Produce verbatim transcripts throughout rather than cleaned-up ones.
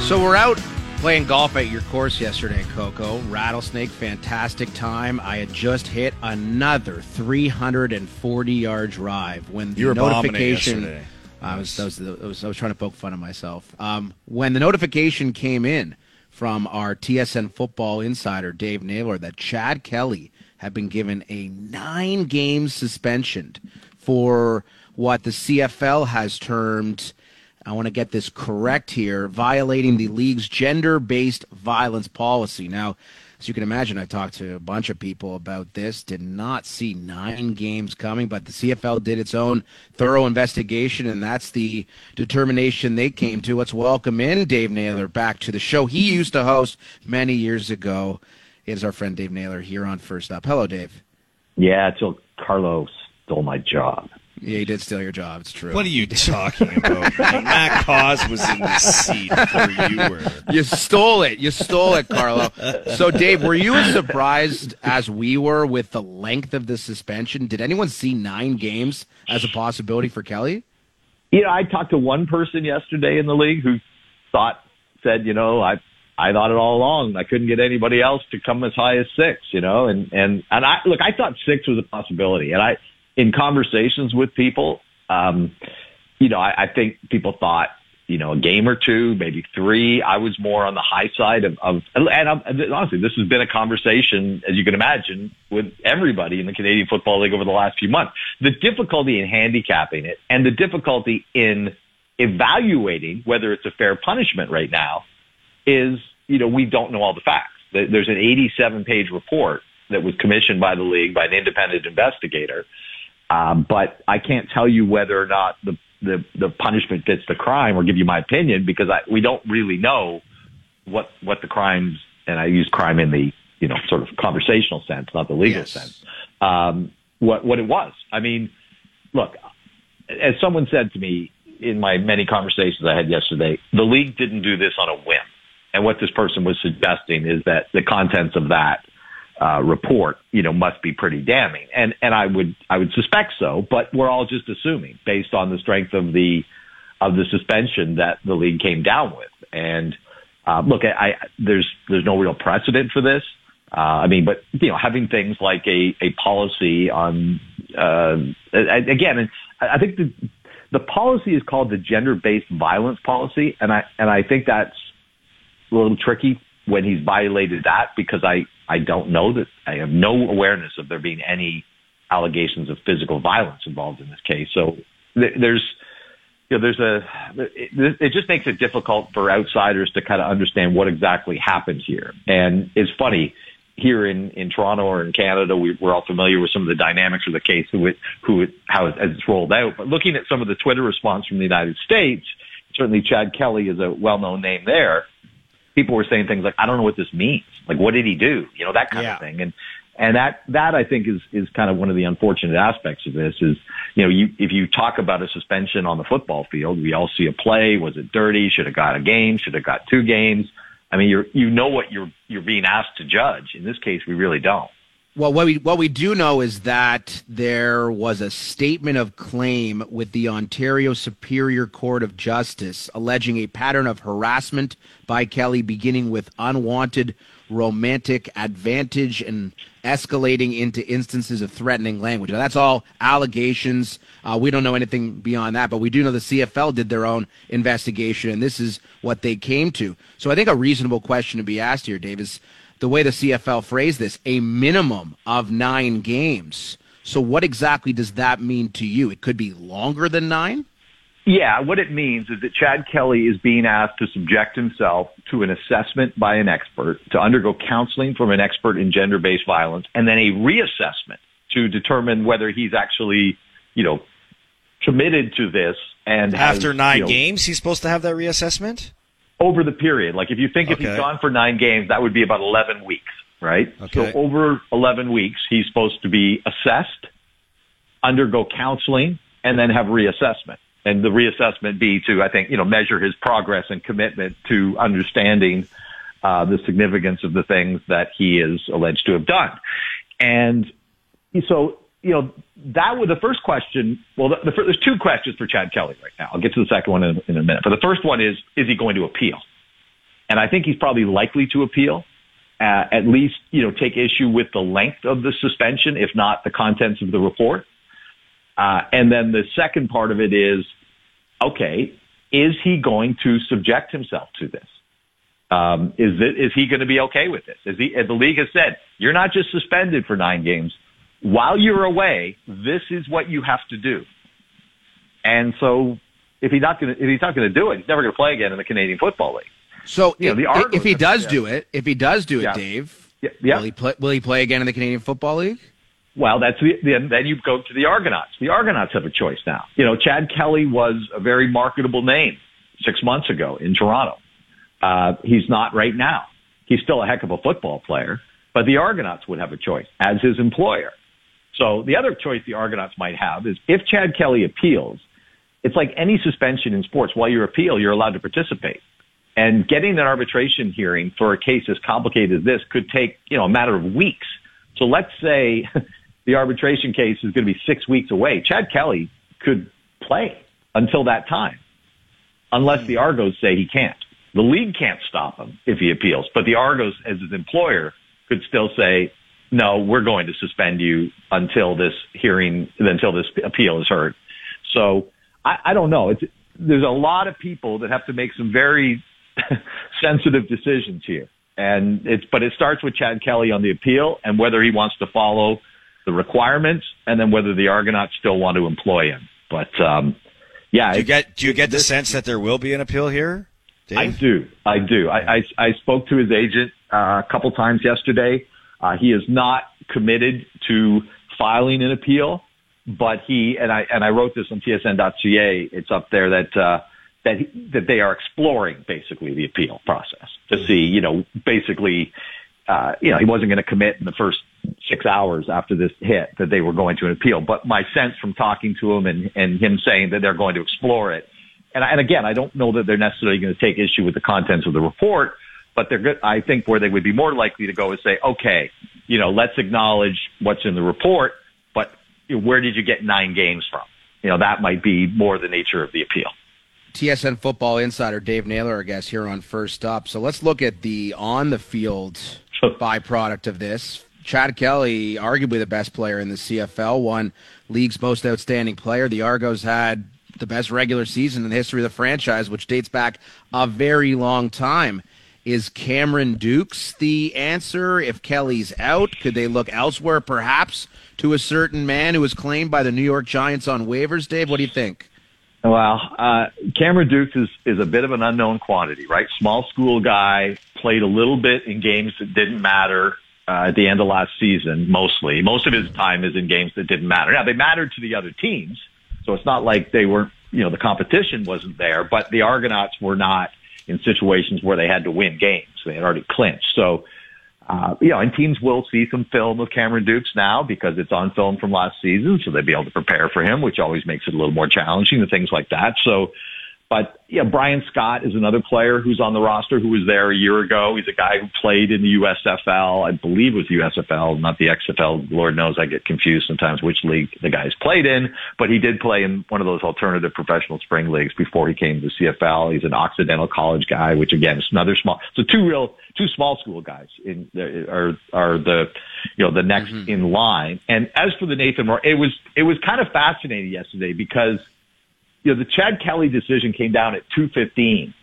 So we're out playing golf at your course yesterday, Coco. Rattlesnake, fantastic time. I had just hit another three hundred forty yard drive when the you were notification. Yesterday. I was, I was, I was, I was trying to poke fun at myself. Um, when the notification came in from our T S N football insider Dave Naylor that Chad Kelly had been given a nine-game suspension for what the C F L has termed, I want to get this correct here, violating the league's gender-based violence policy. Now, as you can imagine, I talked to a bunch of people about this, did not see nine games coming, but the C F L did its own thorough investigation, and that's the determination they came to. Let's welcome in Dave Naylor back to the show he used to host many years ago. It is our friend Dave Naylor here on First Up. Hello, Dave. Yeah, until Carlos stole my job. Yeah, he did steal your job. It's true. What are you talking about? Matt Cause was in the seat before you were. You stole it. You stole it, Carlo. So, Dave, were you as surprised as we were with the length of the suspension? Did anyone see nine games as a possibility for Kelly? You know, I talked to one person yesterday in the league who thought, said, you know, I I thought it all along. I couldn't get anybody else to come as high as six, you know, and and and I look, I thought six was a possibility, and I. In conversations with people, um, you know, I, I think people thought, you know, a game or two, maybe three. I was more on the high side of, of and I'm, honestly, this has been a conversation, as you can imagine, with everybody in the Canadian Football League over the last few months. The difficulty in handicapping it and the difficulty in evaluating whether it's a fair punishment right now is, you know, we don't know all the facts. There's an eighty-seven page report that was commissioned by the league by an independent investigator. Um, but I can't tell you whether or not the, the, the punishment fits the crime or give you my opinion because I, we don't really know what, what the crimes, and I use crime in the, you know, sort of conversational sense, not the legal yes. sense, um, what, what it was. I mean, look, as someone said to me in my many conversations I had yesterday, the league didn't do this on a whim. And what this person was suggesting is that the contents of that Uh, report, you know, must be pretty damning, and and I would I would suspect so, but we're all just assuming based on the strength of the of the suspension that the league came down with. And uh, look, I, I there's there's no real precedent for this. Uh, I mean, but you know, having things like a a policy on uh, again, and I think the the policy is called the gender-based violence policy, and I and I think that's a little tricky when he's violated that because I. I don't know that I have no awareness of there being any allegations of physical violence involved in this case. So th- there's, you know, there's a, it, it just makes it difficult for outsiders to kind of understand what exactly happened here. And it's funny here in, in Toronto or in Canada, we, we're all familiar with some of the dynamics of the case, who it, who it, how it, as it's rolled out. But looking at some of the Twitter response from the United States, certainly Chad Kelly is a well-known name there. People were saying things like, I don't know what this means. Like, what did he do? You know, that kind yeah. of thing. And, and that, that I think is, is kind of one of the unfortunate aspects of this is, you know, you, if you talk about a suspension on the football field, we all see a play. Was it dirty? Should have got a game? Should have got two games? I mean, you're, you know what you're, you're being asked to judge. In this case, we really don't. Well, what we what we do know is that there was a statement of claim with the Ontario Superior Court of Justice alleging a pattern of harassment by Kelly beginning with unwanted romantic advantage and escalating into instances of threatening language. Now, that's all allegations. Uh, we don't know anything beyond that, but we do know the C F L did their own investigation, and this is what they came to. So I think a reasonable question to be asked here, Dave, is the way the C F L phrased this, a minimum of nine games. So what exactly does that mean to you? It could be longer than nine? Yeah, what it means is that Chad Kelly is being asked to subject himself to an assessment by an expert, to undergo counseling from an expert in gender-based violence, and then a reassessment to determine whether he's actually, you know, committed to this. And after has, nine you know, games, he's supposed to have that reassessment? Over the period. Like if you think okay. if he's gone for nine games, that would be about eleven weeks, right? Okay. So over eleven weeks, he's supposed to be assessed, undergo counseling, and then have reassessment. And the reassessment be to, I think, you know, measure his progress and commitment to understanding uh, the significance of the things that he is alleged to have done. And so, you know, that was the first question. Well, the, the, there's two questions for Chad Kelly right now. I'll get to the second one in, in a minute. But the first one is, is he going to appeal? and I think he's probably likely to appeal. Uh, at least, you know, take issue with the length of the suspension, if not the contents of the report. Uh, and then the second part of it is, okay, is he going to subject himself to this? Um, is it, is he going to be okay with this? Is he, as the league has said, you're not just suspended for nine games. While you're away, this is what you have to do. And so if he's not going to, if he's not going to do it, he's never going to play again in the Canadian Football League. So you know, the if, if he does yeah. do it, if he does do it, yeah. Dave, yeah. Yeah. will he play? Will he play again in the Canadian Football League? Well, that's the, then, then you go to the Argonauts. The Argonauts have a choice now. You know, Chad Kelly was a very marketable name six months ago in Toronto. Uh, he's not right now. He's still a heck of a football player, but the Argonauts would have a choice as his employer. So the other choice the Argonauts might have is if Chad Kelly appeals, it's like any suspension in sports. While you appeal, you're allowed to participate. And getting an arbitration hearing for a case as complicated as this could take, you know, a matter of weeks. So let's say the arbitration case is going to be six weeks away. Chad Kelly could play until that time, unless the Argos say he can't. The league can't stop him if he appeals, but the Argos, as his employer, could still say, no, we're going to suspend you until this hearing, until this appeal is heard. So I, I don't know. It's, there's a lot of people that have to make some very sensitive decisions here. And it's, but it starts with Chad Kelly on the appeal and whether he wants to follow the requirements and then whether the Argonauts still want to employ him. But, um, yeah. Do you get, do you get the this, sense that there will be an appeal here, Dave? I do. I do. I, I, I spoke to his agent uh, a couple times yesterday. Uh, he is not committed to filing an appeal, but he, and I, and I wrote this on T S N dot C A. It's up there that, uh, that, he, that they are exploring basically the appeal process to see, you know, basically, uh, you know, he wasn't going to commit in the first six hours after this hit that they were going to an appeal. But my sense from talking to him and, and him saying that they're going to explore it. And, and again, I don't know that they're necessarily going to take issue with the contents of the report, but they're good. I think where they would be more likely to go is say, okay, you know, let's acknowledge what's in the report, but where did you get nine games from? You know, that might be more the nature of the appeal. T S N Football Insider Dave Naylor, our guest here on First Up. So let's look at the on-the-field byproduct of this. Chad Kelly, arguably the best player in the C F L, won league's most outstanding player. The Argos had the best regular season in the history of the franchise, which dates back a very long time. Is Cameron Dukes the answer? If Kelly's out, could they look elsewhere, perhaps, to a certain man who was claimed by the New York Giants on waivers? Dave, what do you think? Well, uh, Cameron Dukes is, is a bit of an unknown quantity, right? Small school guy, played a little bit in games that didn't matter uh, at the end of last season, mostly. Most of his time is in games that didn't matter. Now, they mattered to the other teams, so it's not like they weren't, you know, the competition wasn't there, but the Argonauts were not in situations where they had to win games. They had already clinched. So, uh, you know, and teams will see some film of Cameron Dukes now because it's on film from last season, so they'll be able to prepare for him, which always makes it a little more challenging and things like that. So, but yeah, Brian Scott is another player who's on the roster who was there a year ago. He's a guy who played in the U S F L. I believe it was the U S F L, not the X F L. Lord knows I get confused sometimes which league the guy's played in, but he did play in one of those alternative professional spring leagues before he came to C F L. He's an Occidental College guy, which again is another small. So two real, two small school guys in are are the, you know, the next mm-hmm. in line. And as for the Nathan Rourke, it was it was kind of fascinating yesterday because, you know, the Chad Kelly decision came down at two fifteen,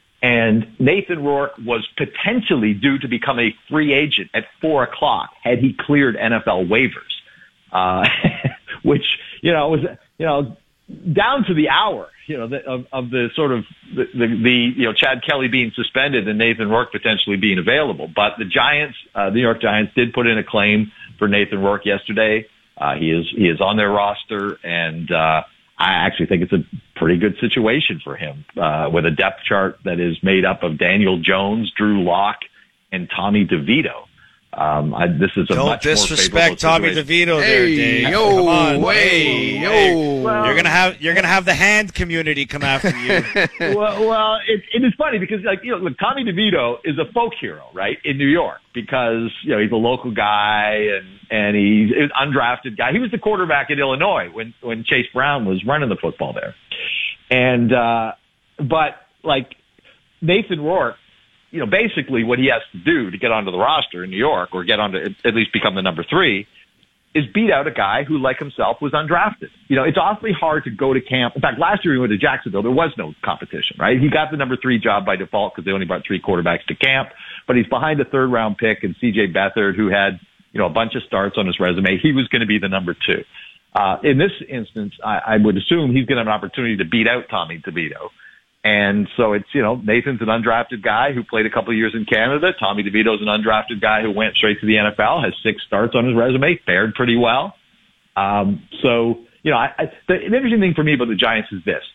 and Nathan Rourke was potentially due to become a free agent at four o'clock had he cleared N F L waivers, uh, which, you know, was, you know, down to the hour, you know, the, of, of the sort of the, the, the, you know, Chad Kelly being suspended and Nathan Rourke potentially being available. But the Giants, uh, the New York Giants did put in a claim for Nathan Rourke yesterday. Uh, he is, he is on their roster, and, uh, I actually think it's a pretty good situation for him, uh, with a depth chart that is made up of Daniel Jones, Drew Lock, and Tommy DeVito. Um, I, this is a Don't much disrespect more Tommy situation. DeVito there, Hey, Dave. yo, Come on. hey, yo. Well, you're gonna have you're gonna have the hand community come after you. well, well, it, it is funny because, like, you know, look, Tommy DeVito is a folk hero, right, in New York because, you know, he's a local guy and and he's an undrafted guy. He was the quarterback at Illinois when when Chase Brown was running the football there, and uh, but like Nathan Rourke, you know, basically what he has to do to get onto the roster in New York or get onto at least become the number three is beat out a guy who, like himself, was undrafted. You know, it's awfully hard to go to camp. In fact, last year he went to Jacksonville. There was no competition, right? He got the number three job by default because they only brought three quarterbacks to camp, but he's behind a third round pick and C J Beathard, who had, you know, a bunch of starts on his resume. He was going to be the number two. Uh, in this instance, I, I would assume he's going to have an opportunity to beat out Tommy DeVito. And so it's, you know, Nathan's an undrafted guy who played a couple of years in Canada. Tommy DeVito's an undrafted guy who went straight to the N F L, has six starts on his resume, fared pretty well. Um, so, you know, I, I, the, the interesting thing for me about the Giants is this.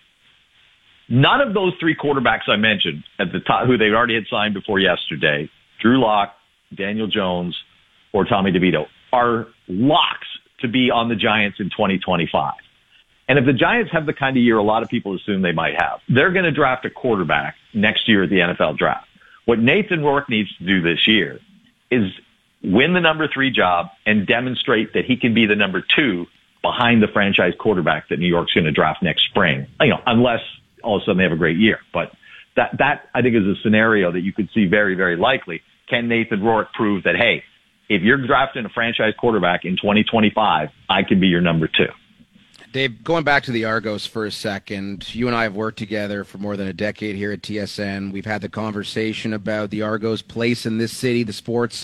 None of those three quarterbacks I mentioned at the top, who they already had signed before yesterday, Drew Lock, Daniel Jones, or Tommy DeVito, are locks to be on the Giants in twenty twenty-five. And if the Giants have the kind of year a lot of people assume they might have, they're going to draft a quarterback next year at the N F L draft. What Nathan Rourke needs to do this year is win the number three job and demonstrate that he can be the number two behind the franchise quarterback that New York's going to draft next spring. You know, unless all of a sudden they have a great year. But that, that I think is a scenario that you could see very, very likely. Can Nathan Rourke prove that, hey, if you're drafting a franchise quarterback in twenty twenty-five, I can be your number two? Dave, going back to the Argos for a second, you and I have worked together for more than a decade here at T S N. We've had the conversation about the Argos' place in this city, the sports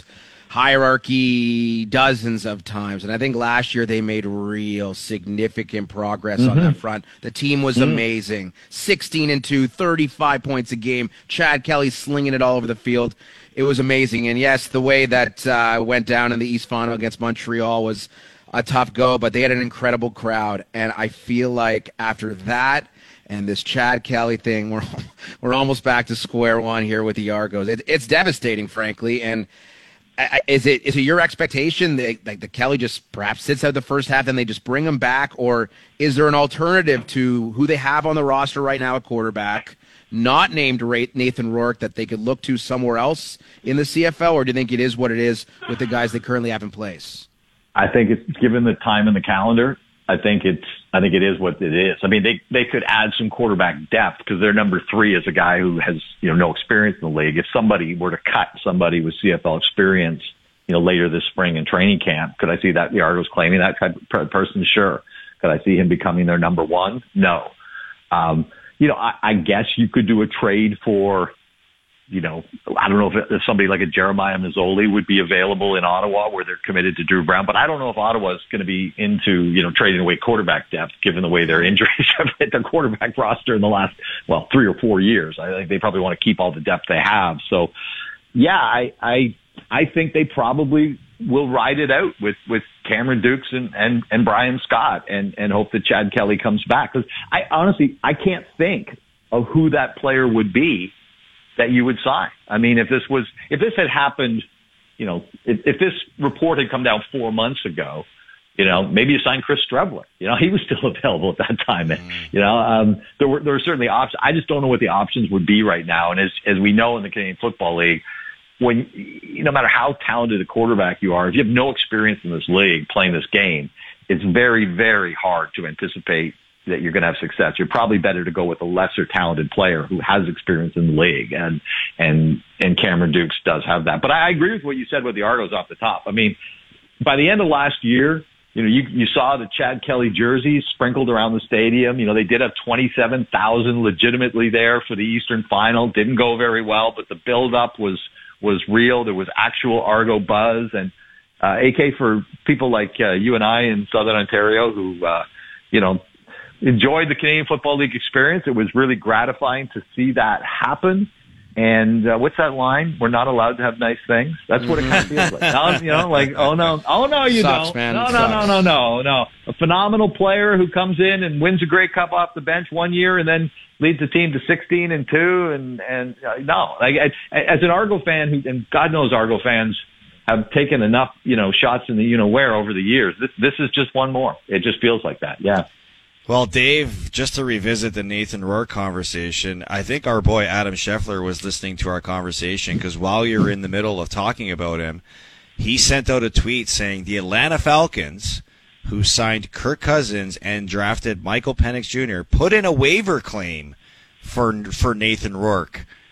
hierarchy, dozens of times. And I think last year they made real significant progress mm-hmm. on that front. The team was mm-hmm. amazing. sixteen and two, thirty-five points a game. Chad Kelly slinging it all over the field. It was amazing. And yes, the way that uh, went down in the East Final against Montreal was a tough go, but they had an incredible crowd. And I feel like after that and this Chad Kelly thing, we're we're almost back to square one here with the Argos. It, it's devastating, frankly. And I, is it is it your expectation that like the Kelly just perhaps sits out the first half and they just bring him back, or is there an alternative to who they have on the roster right now at quarterback, not named Nathan Rourke, that they could look to somewhere else in the C F L, or do you think it is what it is with the guys they currently have in place? I think it's given the time and the calendar. I think it's, I think it is what it is. I mean, they, they could add some quarterback depth because their number three is a guy who has, you know, no experience in the league. If somebody were to cut somebody with C F L experience, you know, later this spring in training camp, could I see that the Argos claiming that type of person? Sure. Could I see him becoming their number one? No. Um, you know, I, I guess you could do a trade for, you know, I don't know if, if somebody like a Jeremiah Mazzoli would be available in Ottawa where they're committed to Drew Brown, but I don't know if Ottawa's going to be into, you know, trading away quarterback depth given the way their injuries have hit their quarterback roster in the last, well, three or four years. I think they probably want to keep all the depth they have. So, yeah, I, I, I think they probably will ride it out with, with Cameron Dukes and, and, and Brian Scott and, and hope that Chad Kelly comes back. Because I honestly, I can't think of who that player would be that you would sign. I mean, if this was, if this had happened, you know, if, if this report had come down four months ago, you know, maybe you sign Chris Streveler. You know, he was still available at that time. And, you know, um, there were, there were certainly options. I just don't know what the options would be right now. And as, as we know in the Canadian Football League, when, no matter how talented a quarterback you are, if you have no experience in this league playing this game, it's very, very hard to anticipate that you're going to have success. You're probably better to go with a lesser talented player who has experience in the league. And, and, and Cameron Dukes does have that. But I agree with what you said with the Argos off the top. I mean, by the end of last year, you know, you, you saw the Chad Kelly jerseys sprinkled around the stadium. You know, they did have twenty-seven thousand legitimately there for the Eastern Final. Didn't go very well, but the build-up was, was real. There was actual Argo buzz. And, uh, A K, for people like, uh, you and I in Southern Ontario who, uh, you know, enjoyed the Canadian Football League experience, it was really gratifying to see that happen. And uh, what's that line? We're not allowed to have nice things. That's what it kind of feels like. No, you know, like, oh no, oh no, you sucks, don't. Man. No, it no, sucks. no, no, no, no. A phenomenal player who comes in and wins a Grey Cup off the bench one year and then leads the team to sixteen and two. And and uh, no, like I, as an Argo fan, who, and God knows Argo fans have taken enough, you know, shots in the you know where over the years. This this is just one more. It just feels like that. Yeah. Well, Dave, just to revisit the Nathan Rourke conversation, I think our boy Adam Scheffler was listening to our conversation because while you're in the middle of talking about him, he sent out a tweet saying the Atlanta Falcons, who signed Kirk Cousins and drafted Michael Penix Junior, put in a waiver claim for for Nathan Rourke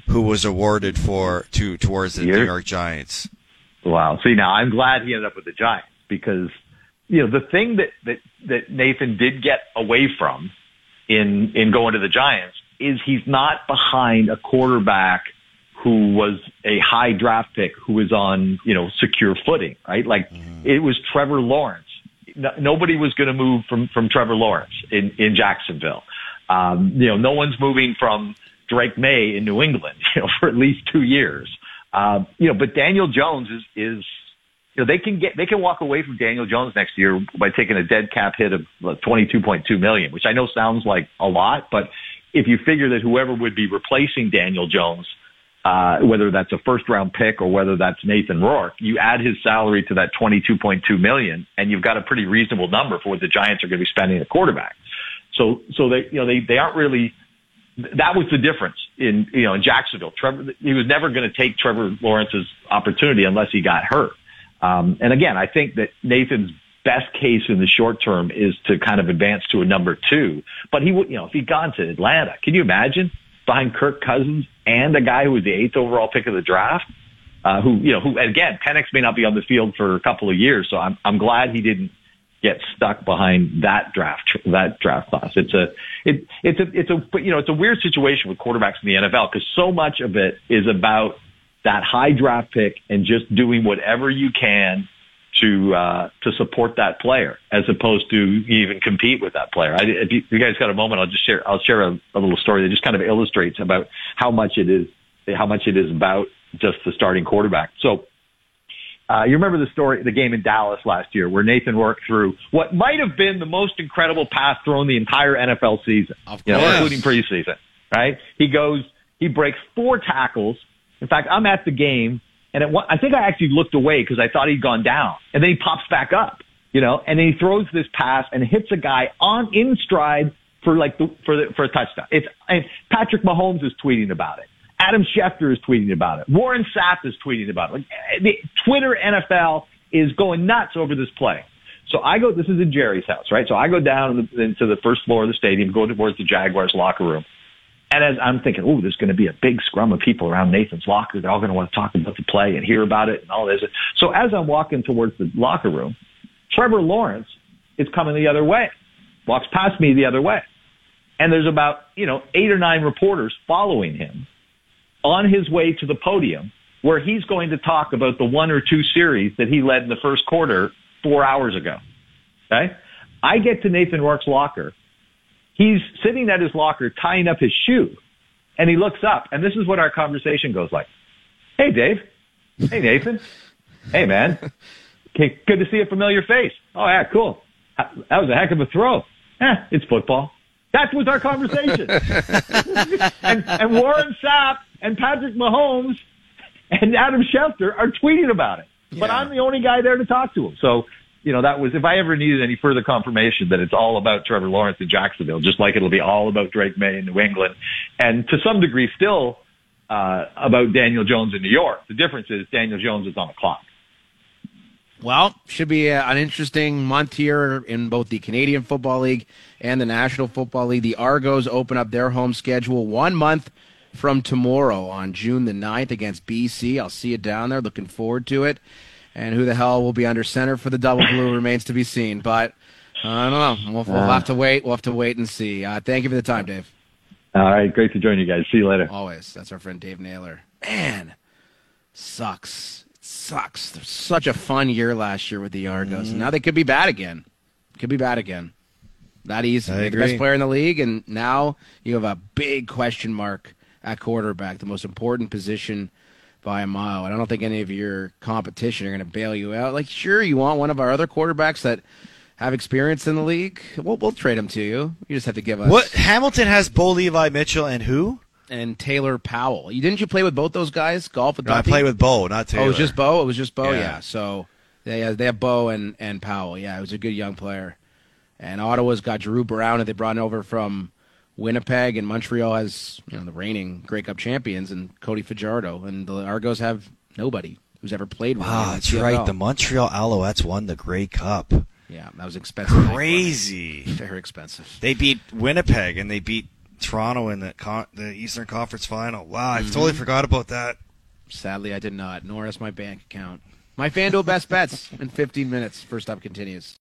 who was awarded for to towards the Year? New York Giants. Wow. See, now I'm glad he ended up with the Giants because, you know, the thing that, that, that Nathan did get away from in, in going to the Giants is he's not behind a quarterback who was a high draft pick who was on, you know, secure footing, right? Like mm-hmm. it was Trevor Lawrence. No, nobody was going to move from, from Trevor Lawrence in, in Jacksonville. Um, you know, no one's moving from Drake May in New England, you know, for at least two years. Um, you know, but Daniel Jones is, is, you know, they can get, they can walk away from Daniel Jones next year by taking a dead cap hit of twenty-two point two million, which I know sounds like a lot, but if you figure that whoever would be replacing Daniel Jones, uh, whether that's a first round pick or whether that's Nathan Rourke, you add his salary to that twenty-two point two million and you've got a pretty reasonable number for what the Giants are going to be spending at quarterback. So, so they, you know, they, they aren't really, that was the difference in, you know, in Jacksonville. Trevor, he was never going to take Trevor Lawrence's opportunity unless he got hurt. Um, and again, I think that Nathan's best case in the short term is to kind of advance to a number two. But he would, you know, if he'd gone to Atlanta, can you imagine behind Kirk Cousins and a guy who was the eighth overall pick of the draft, uh, who, you know, who, again, Penix may not be on the field for a couple of years. So I'm, I'm glad he didn't get stuck behind that draft, that draft class. It's a, it, it's a, it's a, you know, it's a weird situation with quarterbacks in the N F L because so much of it is about that high draft pick and just doing whatever you can to, uh, to support that player as opposed to even compete with that player. I, if, you, if you guys got a moment, I'll just share, I'll share a, a little story that just kind of illustrates about how much it is, how much it is about just the starting quarterback. So, Uh, you remember the story, the game in Dallas last year where Nathan Rourke threw what might have been the most incredible pass thrown the entire N F L season, you know, including preseason, right? He goes, he breaks four tackles. In fact, I'm at the game and it, I think I actually looked away because I thought he'd gone down and then he pops back up, you know, and then he throws this pass and hits a guy on in stride for like the, for the, for a touchdown. It's, and Patrick Mahomes is tweeting about it. Adam Schefter is tweeting about it. Warren Sapp is tweeting about it. Like, the Twitter N F L is going nuts over this play. So I go, this is in Jerry's house, right? So I go down into the first floor of the stadium, go towards the Jaguars locker room. And as I'm thinking, oh, there's going to be a big scrum of people around Nathan's locker. They're all going to want to talk about the play and hear about it and all this. So as I'm walking towards the locker room, Trevor Lawrence is coming the other way, walks past me the other way. And there's about, you know, eight or nine reporters following him on his way to the podium where he's going to talk about the one or two series that he led in the first quarter four hours ago. Okay. I get to Nathan Rourke's locker. He's sitting at his locker tying up his shoe and he looks up and this is what our conversation goes like. Hey, Dave. Hey, Nathan. Hey, man. Okay. Good to see a familiar face. Oh yeah. Cool. That was a heck of a throw. Eh, it's football. That was our conversation. and, and Warren Sapp and Patrick Mahomes and Adam Schefter are tweeting about it. Yeah. But I'm the only guy there to talk to him. So, you know, that was, if I ever needed any further confirmation that it's all about Trevor Lawrence in Jacksonville, just like it'll be all about Drake May in New England, and to some degree still uh, about Daniel Jones in New York. The difference is Daniel Jones is on the clock. Well, should be a, an interesting month here in both the Canadian Football League and the National Football League. The Argos open up their home schedule one month from tomorrow on June the ninth against B C. I'll see you down there. Looking forward to it. And who the hell will be under center for the Double Blue remains to be seen. But uh, I don't know. We'll, we'll have to wait. We'll have to wait and see. Uh, thank you for the time, Dave. All right. Great to join you guys. See you later. Always. That's our friend Dave Naylor. Man, sucks. Sucks. There's such a fun year last year with the Argos. Mm. Now they could be bad again. Could be bad again. That easy. I They're agree. the best player in the league, and now you have a big question mark at quarterback, the most important position by a mile. I don't think any of your competition are going to bail you out. Like, sure, you want one of our other quarterbacks that have experience in the league. We'll, we'll trade him to you. You just have to give us. What Hamilton has Bo Levi Mitchell and who? And Taylor Powell. You didn't you play with both those guys? Golf with No, I Duffy? played with Bo, not Taylor. Oh, it was just Bo? It was just Bo, yeah. Yeah. So they, uh, they have Bo and, and Powell. Yeah, it was a good young player. And Ottawa's got Drew Brown, and they brought over from Winnipeg, and Montreal has, you know, the reigning Grey Cup champions and Cody Fajardo. And the Argos have nobody who's ever played with them. Wow, that's right. The Montreal Alouettes won the Grey Cup. Yeah, that was expensive. Crazy. Very expensive. They beat Winnipeg, and they beat Toronto in the con- the Eastern Conference Final. Wow, I Mm-hmm. totally forgot about that. Sadly, I did not, nor has my bank account. My FanDuel best bets in fifteen minutes. First up continues.